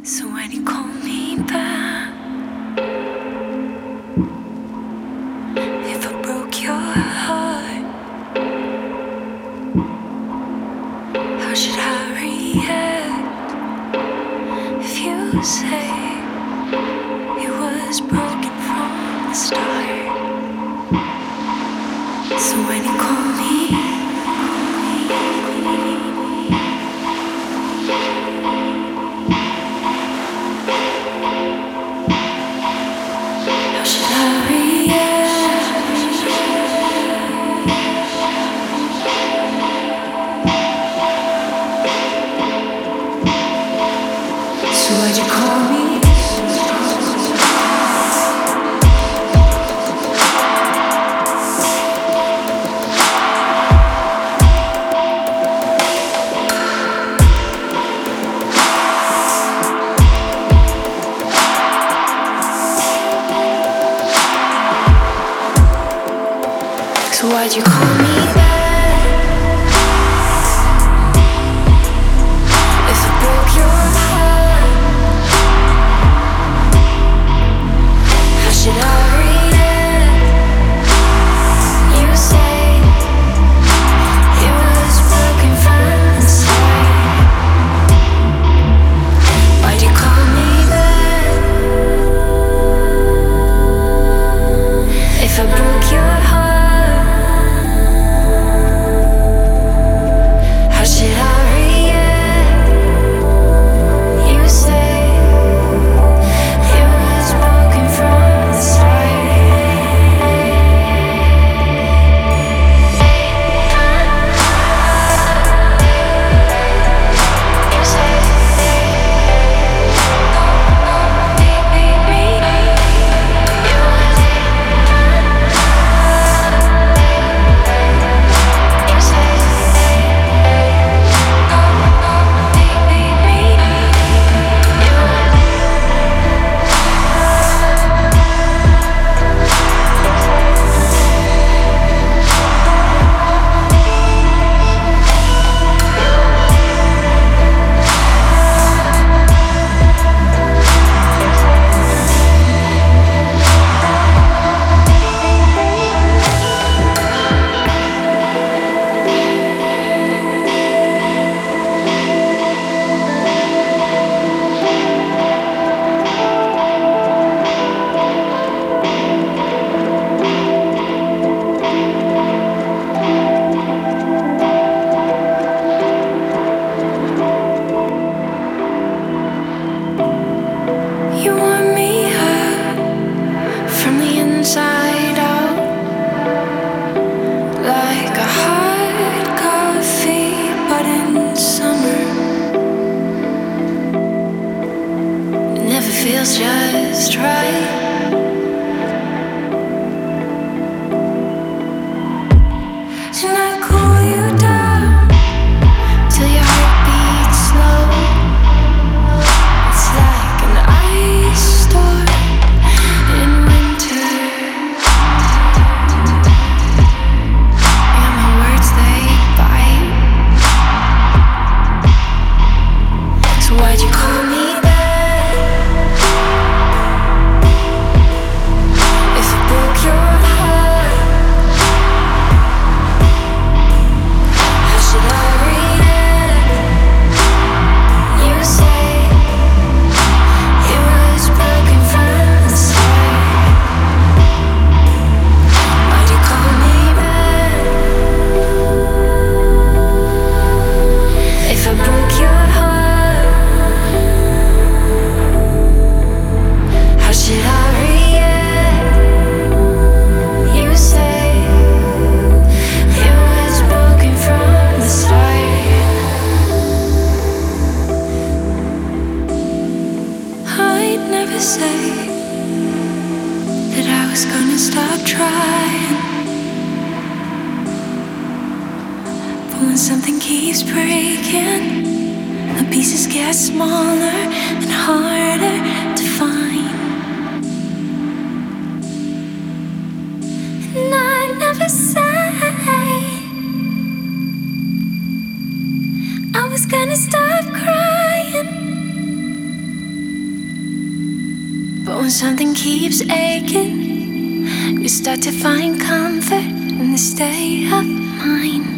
So when you call me back, if I broke your heart, how should I react if you say it was broken from the start? So when you call me, how should I react? So why'd you call me? So why'd you call me back? If I broke your heart, how should I react? You say it was broken from the start. Why'd you call me back? If I broke your heart, inside out, like a hot coffee, but in summer. It never feels just right. And I cool you down till your heart beats slow. It's like an ice storm in winter. Why'd you call me back? If I broke your heart, how should I react? You say it was broken from the start. Why'd you call me back? If I broke your heart, should I react? You say it was broken from the start. I'd never say that I was gonna stop trying, but when something keeps breaking, the pieces get smaller and harder to find. Never say I was gonna stop crying, when something keeps aching, you start to find comfort in the state of mind.